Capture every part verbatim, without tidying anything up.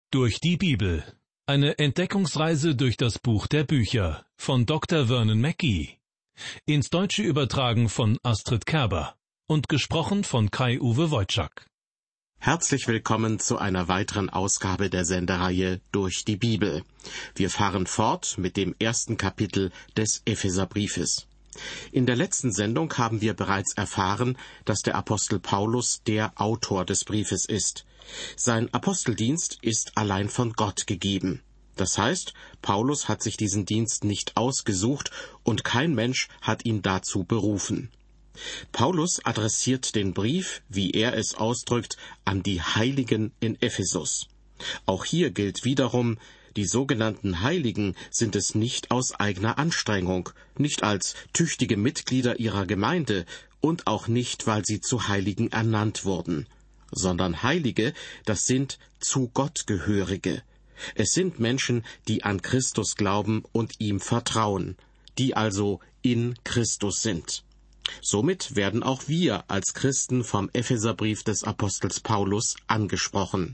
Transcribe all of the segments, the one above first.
Durch die Bibel. Eine Entdeckungsreise durch das Buch der Bücher von Doktor Vernon Mackey. Ins Deutsche übertragen von Astrid Kerber und gesprochen von Kai-Uwe Wojczak. Herzlich willkommen zu einer weiteren Ausgabe der Sendereihe Durch die Bibel. Wir fahren fort mit dem ersten Kapitel des Epheserbriefes. In der letzten Sendung haben wir bereits erfahren, dass der Apostel Paulus der Autor des Briefes ist. Sein Aposteldienst ist allein von Gott gegeben. Das heißt, Paulus hat sich diesen Dienst nicht ausgesucht und kein Mensch hat ihn dazu berufen. Paulus adressiert den Brief, wie er es ausdrückt, an die Heiligen in Ephesus. Auch hier gilt wiederum, die sogenannten Heiligen sind es nicht aus eigener Anstrengung, nicht als tüchtige Mitglieder ihrer Gemeinde und auch nicht, weil sie zu Heiligen ernannt wurden, sondern Heilige, das sind zu Gott Gehörige. Es sind Menschen, die an Christus glauben und ihm vertrauen, die also in Christus sind. Somit werden auch wir als Christen vom Epheserbrief des Apostels Paulus angesprochen.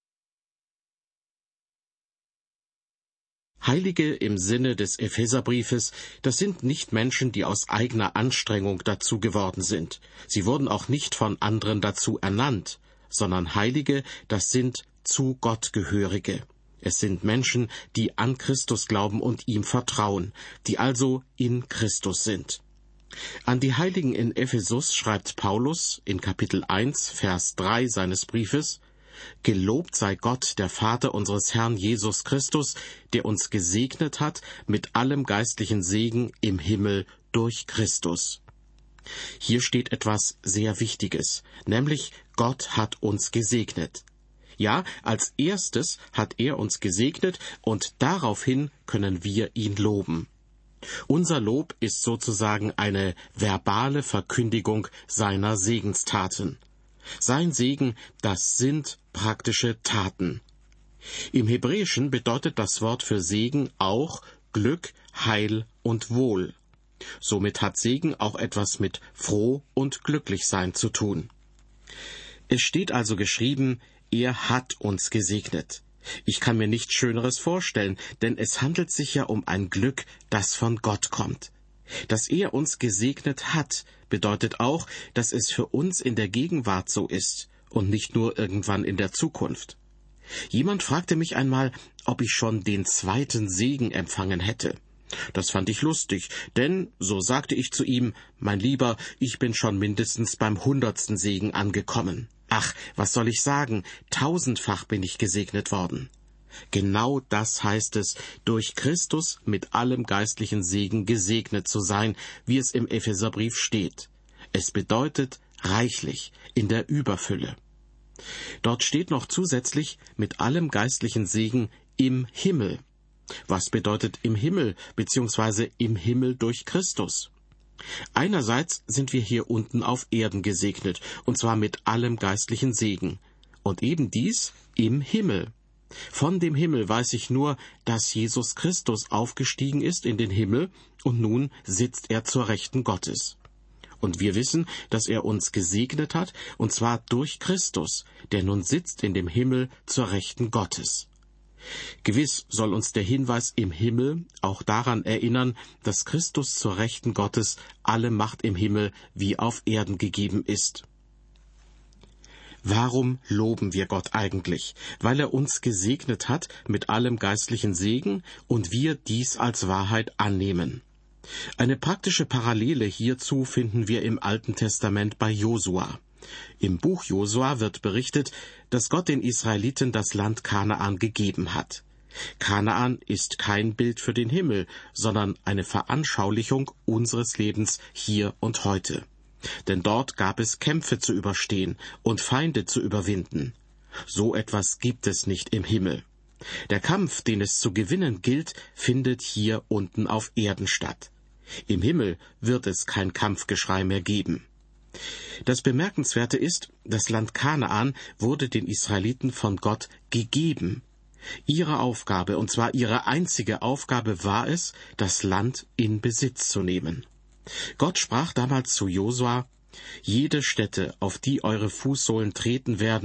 Heilige im Sinne des Epheserbriefes, das sind nicht Menschen, die aus eigener Anstrengung dazu geworden sind. Sie wurden auch nicht von anderen dazu ernannt, sondern Heilige, das sind zu Gott Gehörige. Es sind Menschen, die an Christus glauben und ihm vertrauen, die also in Christus sind. An die Heiligen in Ephesus schreibt Paulus in Kapitel eins, Vers drei seines Briefes: Gelobt sei Gott, der Vater unseres Herrn Jesus Christus, der uns gesegnet hat mit allem geistlichen Segen im Himmel durch Christus. Hier steht etwas sehr Wichtiges, nämlich Gott hat uns gesegnet. Ja, als erstes hat er uns gesegnet und daraufhin können wir ihn loben. Unser Lob ist sozusagen eine verbale Verkündigung seiner Segenstaten. Sein Segen, das sind praktische Taten. Im Hebräischen bedeutet das Wort für Segen auch Glück, Heil und Wohl. Somit hat Segen auch etwas mit froh und glücklich sein zu tun. Es steht also geschrieben, er hat uns gesegnet. Ich kann mir nichts Schöneres vorstellen, denn es handelt sich ja um ein Glück, das von Gott kommt. Dass er uns gesegnet hat, bedeutet auch, dass es für uns in der Gegenwart so ist und nicht nur irgendwann in der Zukunft. Jemand fragte mich einmal, ob ich schon den zweiten Segen empfangen hätte. Das fand ich lustig, denn, so sagte ich zu ihm, mein Lieber, ich bin schon mindestens beim hundertsten Segen angekommen. Ach, was soll ich sagen, tausendfach bin ich gesegnet worden. Genau das heißt es, durch Christus mit allem geistlichen Segen gesegnet zu sein, wie es im Epheserbrief steht. Es bedeutet reichlich, in der Überfülle. Dort steht noch zusätzlich mit allem geistlichen Segen im Himmel. Was bedeutet im Himmel, beziehungsweise im Himmel durch Christus? Einerseits sind wir hier unten auf Erden gesegnet, und zwar mit allem geistlichen Segen. Und eben dies im Himmel. Von dem Himmel weiß ich nur, dass Jesus Christus aufgestiegen ist in den Himmel und nun sitzt er zur Rechten Gottes. Und wir wissen, dass er uns gesegnet hat, und zwar durch Christus, der nun sitzt in dem Himmel zur Rechten Gottes. Gewiss soll uns der Hinweis im Himmel auch daran erinnern, dass Christus zur Rechten Gottes alle Macht im Himmel wie auf Erden gegeben ist. Warum loben wir Gott eigentlich? Weil er uns gesegnet hat mit allem geistlichen Segen und wir dies als Wahrheit annehmen. Eine praktische Parallele hierzu finden wir im Alten Testament bei Josua. Im Buch Josua wird berichtet, dass Gott den Israeliten das Land Kanaan gegeben hat. Kanaan ist kein Bild für den Himmel, sondern eine Veranschaulichung unseres Lebens hier und heute. Denn dort gab es Kämpfe zu überstehen und Feinde zu überwinden. So etwas gibt es nicht im Himmel. Der Kampf, den es zu gewinnen gilt, findet hier unten auf Erden statt. Im Himmel wird es kein Kampfgeschrei mehr geben. Das Bemerkenswerte ist, das Land Kanaan wurde den Israeliten von Gott gegeben. Ihre Aufgabe, und zwar ihre einzige Aufgabe war es, das Land in Besitz zu nehmen. Gott sprach damals zu Josua: Jede Stätte, auf die eure Fußsohlen treten werden,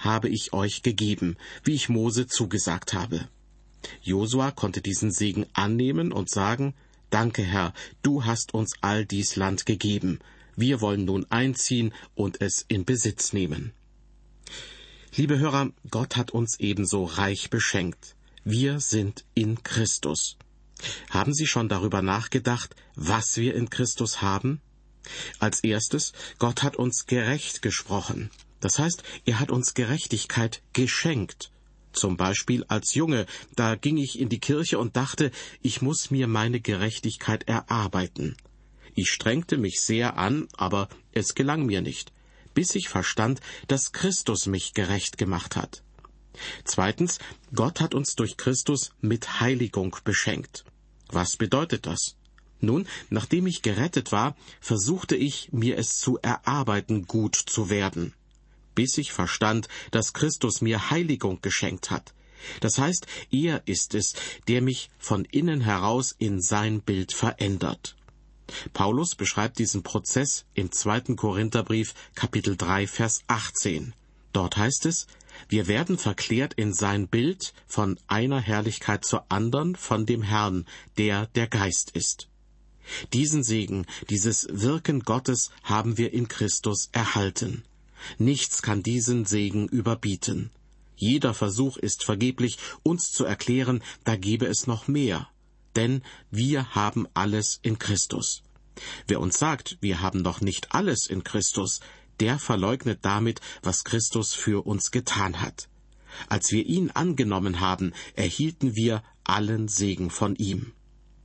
habe ich euch gegeben, wie ich Mose zugesagt habe. Josua konnte diesen Segen annehmen und sagen, Danke, Herr, du hast uns all dies Land gegeben. Wir wollen nun einziehen und es in Besitz nehmen. Liebe Hörer, Gott hat uns ebenso reich beschenkt. Wir sind in Christus. Haben Sie schon darüber nachgedacht, was wir in Christus haben? Als erstes, Gott hat uns gerecht gesprochen. Das heißt, er hat uns Gerechtigkeit geschenkt. Zum Beispiel als Junge, da ging ich in die Kirche und dachte, ich muss mir meine Gerechtigkeit erarbeiten. Ich strengte mich sehr an, aber es gelang mir nicht, bis ich verstand, dass Christus mich gerecht gemacht hat. Zweitens, Gott hat uns durch Christus mit Heiligung beschenkt. Was bedeutet das? Nun, nachdem ich gerettet war, versuchte ich, mir es zu erarbeiten, gut zu werden, bis ich verstand, dass Christus mir Heiligung geschenkt hat. Das heißt, er ist es, der mich von innen heraus in sein Bild verändert. Paulus beschreibt diesen Prozess im zweiten Korintherbrief, Kapitel drei, Vers achtzehn. Dort heißt es, wir werden verklärt in sein Bild von einer Herrlichkeit zur anderen von dem Herrn, der der Geist ist. Diesen Segen, dieses Wirken Gottes haben wir in Christus erhalten. Nichts kann diesen Segen überbieten. Jeder Versuch ist vergeblich, uns zu erklären, da gebe es noch mehr. Denn wir haben alles in Christus. Wer uns sagt, wir haben noch nicht alles in Christus, der verleugnet damit, was Christus für uns getan hat. Als wir ihn angenommen haben, erhielten wir allen Segen von ihm.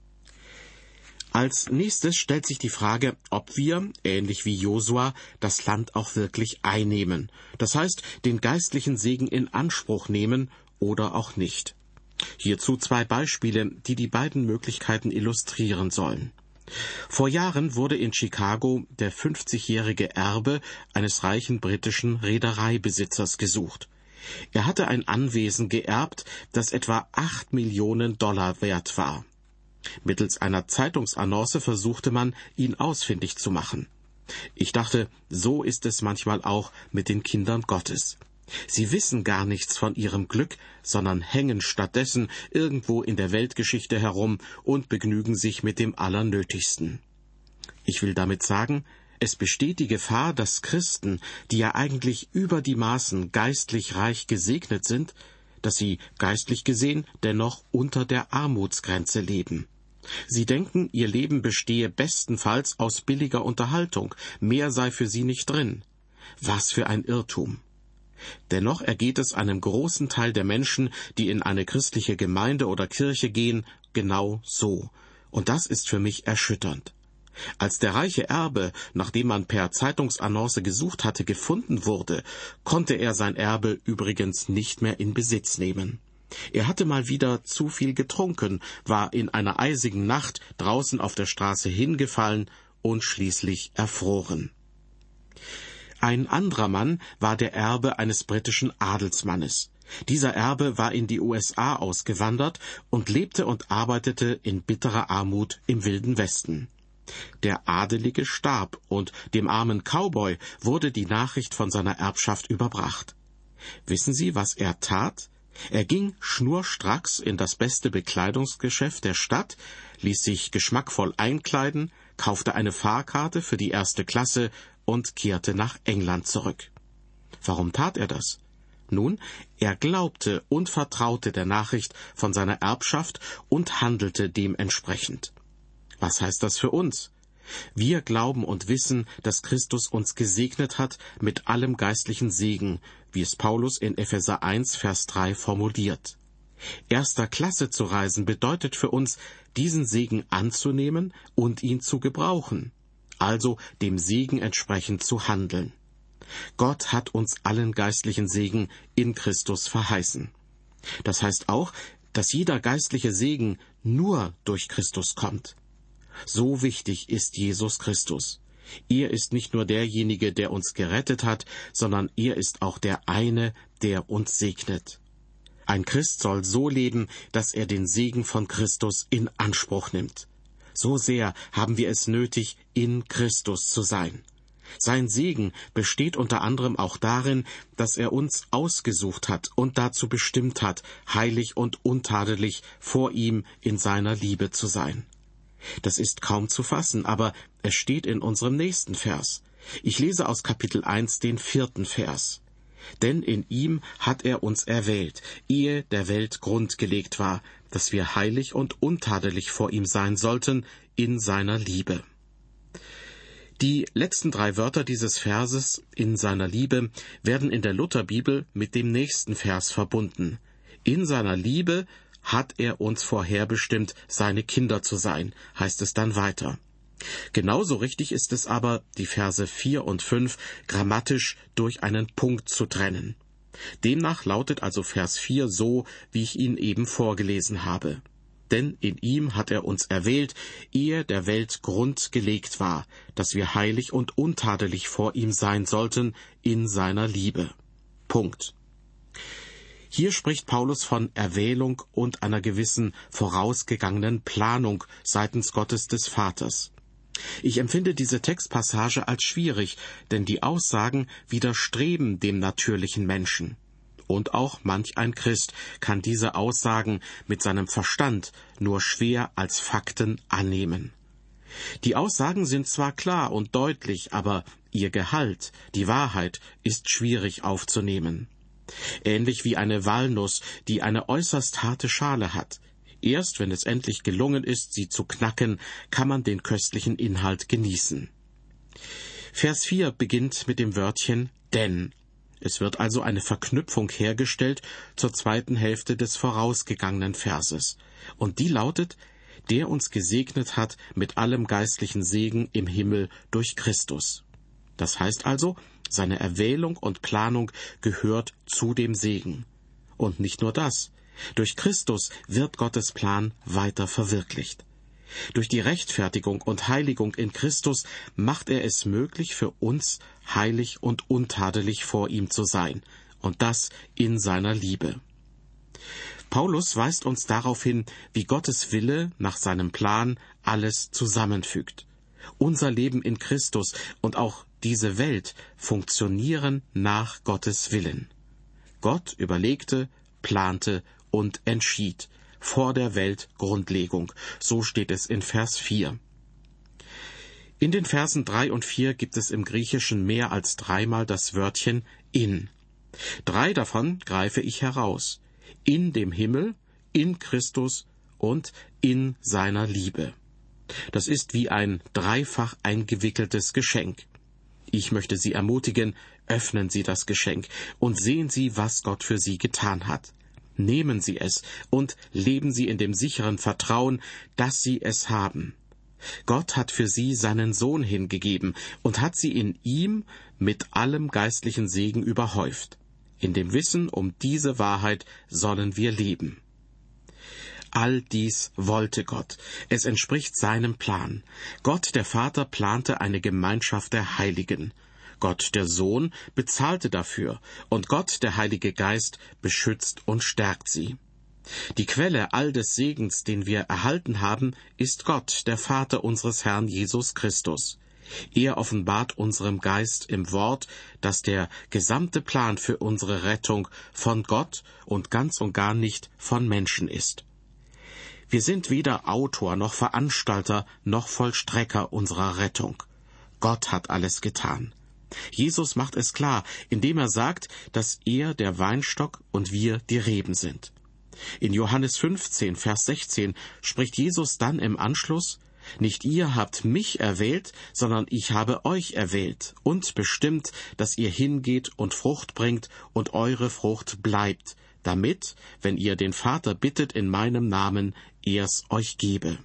Als nächstes stellt sich die Frage, ob wir, ähnlich wie Josua, das Land auch wirklich einnehmen. Das heißt, den geistlichen Segen in Anspruch nehmen oder auch nicht. Hierzu zwei Beispiele, die die beiden Möglichkeiten illustrieren sollen. Vor Jahren wurde in Chicago der fünfzigjährige Erbe eines reichen britischen Reedereibesitzers gesucht. Er hatte ein Anwesen geerbt, das etwa acht Millionen Dollar wert war. Mittels einer Zeitungsannonce versuchte man, ihn ausfindig zu machen. Ich dachte, so ist es manchmal auch mit den Kindern Gottes. Sie wissen gar nichts von ihrem Glück, sondern hängen stattdessen irgendwo in der Weltgeschichte herum und begnügen sich mit dem Allernötigsten. Ich will damit sagen, es besteht die Gefahr, dass Christen, die ja eigentlich über die Maßen geistlich reich gesegnet sind, dass sie, geistlich gesehen, dennoch unter der Armutsgrenze leben. Sie denken, ihr Leben bestehe bestenfalls aus billiger Unterhaltung, mehr sei für sie nicht drin. Was für ein Irrtum! Dennoch ergeht es einem großen Teil der Menschen, die in eine christliche Gemeinde oder Kirche gehen, genau so. Und das ist für mich erschütternd. Als der reiche Erbe, nachdem man per Zeitungsannonce gesucht hatte, gefunden wurde, konnte er sein Erbe übrigens nicht mehr in Besitz nehmen. Er hatte mal wieder zu viel getrunken, war in einer eisigen Nacht draußen auf der Straße hingefallen und schließlich erfroren. Ein anderer Mann war der Erbe eines britischen Adelsmannes. Dieser Erbe war in die U S A ausgewandert und lebte und arbeitete in bitterer Armut im Wilden Westen. Der Adelige starb, und dem armen Cowboy wurde die Nachricht von seiner Erbschaft überbracht. Wissen Sie, was er tat? Er ging schnurstracks in das beste Bekleidungsgeschäft der Stadt, ließ sich geschmackvoll einkleiden, kaufte eine Fahrkarte für die erste Klasse und kehrte nach England zurück. Warum tat er das? Nun, er glaubte und vertraute der Nachricht von seiner Erbschaft und handelte dementsprechend. Was heißt das für uns? Wir glauben und wissen, dass Christus uns gesegnet hat mit allem geistlichen Segen, wie es Paulus in Epheser eins, Vers drei formuliert. Erster Klasse zu reisen bedeutet für uns, diesen Segen anzunehmen und ihn zu gebrauchen, also dem Segen entsprechend zu handeln. Gott hat uns allen geistlichen Segen in Christus verheißen. Das heißt auch, dass jeder geistliche Segen nur durch Christus kommt. So wichtig ist Jesus Christus. Er ist nicht nur derjenige, der uns gerettet hat, sondern er ist auch der eine, der uns segnet. Ein Christ soll so leben, dass er den Segen von Christus in Anspruch nimmt. So sehr haben wir es nötig, in Christus zu sein. Sein Segen besteht unter anderem auch darin, dass er uns ausgesucht hat und dazu bestimmt hat, heilig und untadelig vor ihm in seiner Liebe zu sein. Das ist kaum zu fassen, aber es steht in unserem nächsten Vers. Ich lese aus Kapitel eins den vierten Vers. Denn in ihm hat er uns erwählt, ehe der Welt Grund gelegt war, dass wir heilig und untadelig vor ihm sein sollten in seiner Liebe. Die letzten drei Wörter dieses Verses, in seiner Liebe, werden in der Lutherbibel mit dem nächsten Vers verbunden. In seiner Liebe hat er uns vorherbestimmt, seine Kinder zu sein, heißt es dann weiter. Genauso richtig ist es aber, die Verse vier und fünf grammatisch durch einen Punkt zu trennen. Demnach lautet also Vers vier so, wie ich ihn eben vorgelesen habe. Denn in ihm hat er uns erwählt, ehe der Welt Grund gelegt war, dass wir heilig und untadelig vor ihm sein sollten in seiner Liebe. Punkt. Hier spricht Paulus von Erwählung und einer gewissen vorausgegangenen Planung seitens Gottes des Vaters. Ich empfinde diese Textpassage als schwierig, denn die Aussagen widerstreben dem natürlichen Menschen. Und auch manch ein Christ kann diese Aussagen mit seinem Verstand nur schwer als Fakten annehmen. Die Aussagen sind zwar klar und deutlich, aber ihr Gehalt, die Wahrheit, ist schwierig aufzunehmen. Ähnlich wie eine Walnuss, die eine äußerst harte Schale hat. Erst wenn es endlich gelungen ist, sie zu knacken, kann man den köstlichen Inhalt genießen. Vers vier beginnt mit dem Wörtchen denn. Es wird also eine Verknüpfung hergestellt zur zweiten Hälfte des vorausgegangenen Verses. Und die lautet, der uns gesegnet hat mit allem geistlichen Segen im Himmel durch Christus. Das heißt also, seine Erwählung und Planung gehört zu dem Segen. Und nicht nur das. Durch Christus wird Gottes Plan weiter verwirklicht. Durch die Rechtfertigung und Heiligung in Christus macht er es möglich für uns, heilig und untadelig vor ihm zu sein, und das in seiner Liebe. Paulus weist uns darauf hin, wie Gottes Wille nach seinem Plan alles zusammenfügt. Unser Leben in Christus und auch diese Welt funktionieren nach Gottes Willen. Gott überlegte, plante und entschied vor der Weltgrundlegung. So steht es in Vers vier. In den Versen drei und vier gibt es im Griechischen mehr als dreimal das Wörtchen in. Drei davon greife ich heraus. In dem Himmel, in Christus und in seiner Liebe. Das ist wie ein dreifach eingewickeltes Geschenk. Ich möchte Sie ermutigen, öffnen Sie das Geschenk und sehen Sie, was Gott für Sie getan hat. Nehmen Sie es und leben Sie in dem sicheren Vertrauen, dass Sie es haben. Gott hat für Sie seinen Sohn hingegeben und hat Sie in ihm mit allem geistlichen Segen überhäuft. In dem Wissen um diese Wahrheit sollen wir leben. All dies wollte Gott. Es entspricht seinem Plan. Gott, der Vater, plante eine Gemeinschaft der Heiligen. Gott, der Sohn, bezahlte dafür, und Gott, der Heilige Geist, beschützt und stärkt sie. Die Quelle all des Segens, den wir erhalten haben, ist Gott, der Vater unseres Herrn Jesus Christus. Er offenbart unserem Geist im Wort, dass der gesamte Plan für unsere Rettung von Gott und ganz und gar nicht von Menschen ist. Wir sind weder Autor noch Veranstalter noch Vollstrecker unserer Rettung. Gott hat alles getan. Jesus macht es klar, indem er sagt, dass er der Weinstock und wir die Reben sind. In Johannes fünfzehn, Vers sechzehn spricht Jesus dann im Anschluss: Nicht ihr habt mich erwählt, sondern ich habe euch erwählt und bestimmt, dass ihr hingeht und Frucht bringt und eure Frucht bleibt, damit, wenn ihr den Vater bittet in meinem Namen, er's euch gebe.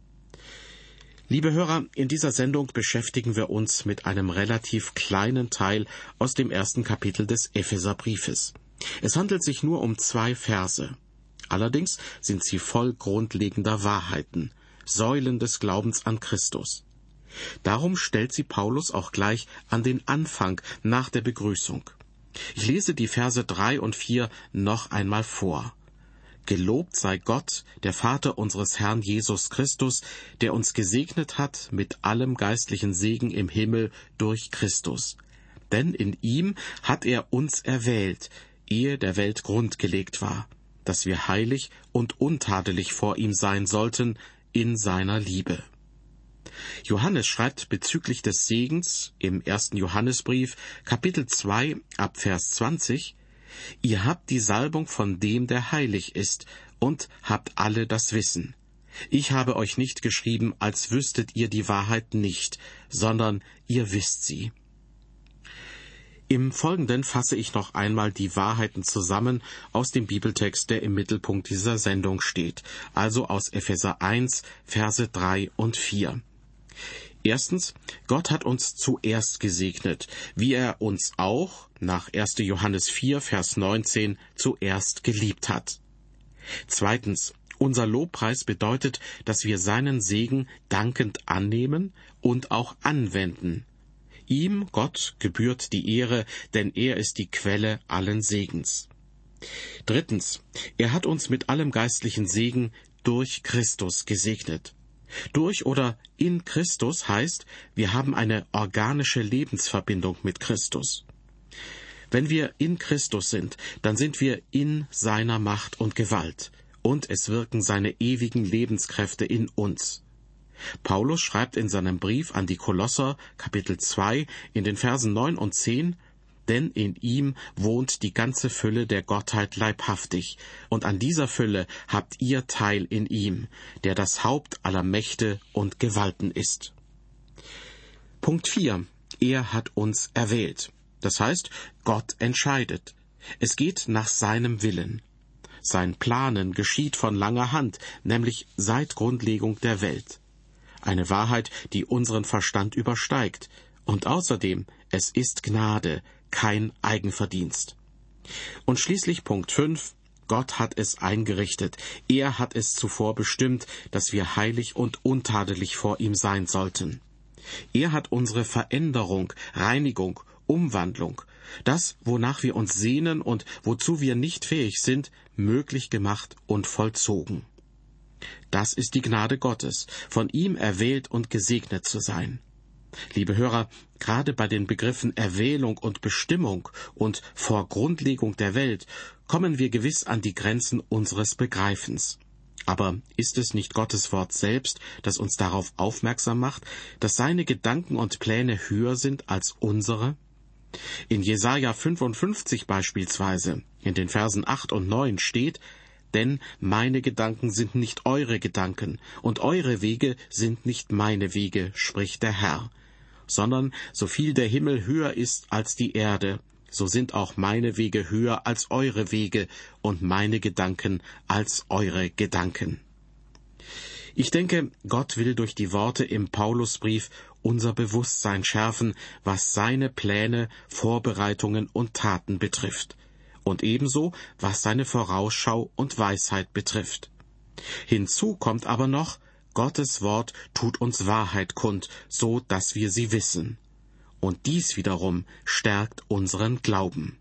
Liebe Hörer, in dieser Sendung beschäftigen wir uns mit einem relativ kleinen Teil aus dem ersten Kapitel des Epheserbriefes. Es handelt sich nur um zwei Verse. Allerdings sind sie voll grundlegender Wahrheiten, Säulen des Glaubens an Christus. Darum stellt sie Paulus auch gleich an den Anfang nach der Begrüßung. Ich lese die Verse drei und vier noch einmal vor. Gelobt sei Gott, der Vater unseres Herrn Jesus Christus, der uns gesegnet hat mit allem geistlichen Segen im Himmel durch Christus. Denn in ihm hat er uns erwählt, ehe der Welt Grund gelegt war, dass wir heilig und untadelig vor ihm sein sollten in seiner Liebe. Johannes schreibt bezüglich des Segens im ersten Johannesbrief, Kapitel zwei, ab Vers zwanzig, »Ihr habt die Salbung von dem, der heilig ist, und habt alle das Wissen. Ich habe euch nicht geschrieben, als wüsstet ihr die Wahrheit nicht, sondern ihr wisst sie.« Im Folgenden fasse ich noch einmal die Wahrheiten zusammen aus dem Bibeltext, der im Mittelpunkt dieser Sendung steht, also aus Epheser eins, Verse drei und vier. Erstens, Gott hat uns zuerst gesegnet, wie er uns auch, nach erster Johannes vier, Vers neunzehn, zuerst geliebt hat. Zweitens, unser Lobpreis bedeutet, dass wir seinen Segen dankend annehmen und auch anwenden. Ihm, Gott, gebührt die Ehre, denn er ist die Quelle allen Segens. Drittens, er hat uns mit allem geistlichen Segen durch Christus gesegnet. Durch oder in Christus heißt, wir haben eine organische Lebensverbindung mit Christus. Wenn wir in Christus sind, dann sind wir in seiner Macht und Gewalt, und es wirken seine ewigen Lebenskräfte in uns. Paulus schreibt in seinem Brief an die Kolosser, Kapitel zwei, in den Versen neun und zehn, »Denn in ihm wohnt die ganze Fülle der Gottheit leibhaftig, und an dieser Fülle habt ihr Teil in ihm, der das Haupt aller Mächte und Gewalten ist.« Punkt vier. Er hat uns erwählt. Das heißt, Gott entscheidet. Es geht nach seinem Willen. Sein Planen geschieht von langer Hand, nämlich seit Grundlegung der Welt. Eine Wahrheit, die unseren Verstand übersteigt. Und außerdem, es ist Gnade, kein Eigenverdienst. Und schließlich Punkt fünf. Gott hat es eingerichtet. Er hat es zuvor bestimmt, dass wir heilig und untadelig vor ihm sein sollten. Er hat unsere Veränderung, Reinigung, Umwandlung, das, wonach wir uns sehnen und wozu wir nicht fähig sind, möglich gemacht und vollzogen. Das ist die Gnade Gottes, von ihm erwählt und gesegnet zu sein. Liebe Hörer, gerade bei den Begriffen Erwählung und Bestimmung und vor Grundlegung der Welt kommen wir gewiss an die Grenzen unseres Begreifens. Aber ist es nicht Gottes Wort selbst, das uns darauf aufmerksam macht, dass seine Gedanken und Pläne höher sind als unsere? In Jesaja fünfundfünfzig beispielsweise, in den Versen acht und neun steht, »Denn meine Gedanken sind nicht eure Gedanken, und eure Wege sind nicht meine Wege, spricht der Herr. Sondern so viel der Himmel höher ist als die Erde, so sind auch meine Wege höher als eure Wege und meine Gedanken als eure Gedanken.« Ich denke, Gott will durch die Worte im Paulusbrief unser Bewusstsein schärfen, was seine Pläne, Vorbereitungen und Taten betrifft. Und ebenso, was seine Vorausschau und Weisheit betrifft. Hinzu kommt aber noch, Gottes Wort tut uns Wahrheit kund, so dass wir sie wissen. Und dies wiederum stärkt unseren Glauben.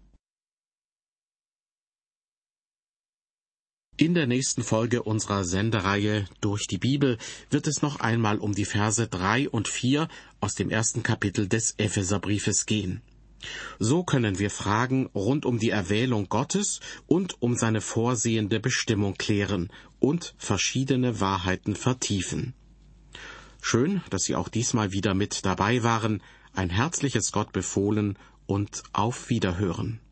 In der nächsten Folge unserer Sendereihe Durch die Bibel wird es noch einmal um die Verse drei und vier aus dem ersten Kapitel des Epheserbriefes gehen. So können wir Fragen rund um die Erwählung Gottes und um seine vorsehende Bestimmung klären und verschiedene Wahrheiten vertiefen. Schön, dass Sie auch diesmal wieder mit dabei waren. Ein herzliches Gott befohlen und auf Wiederhören.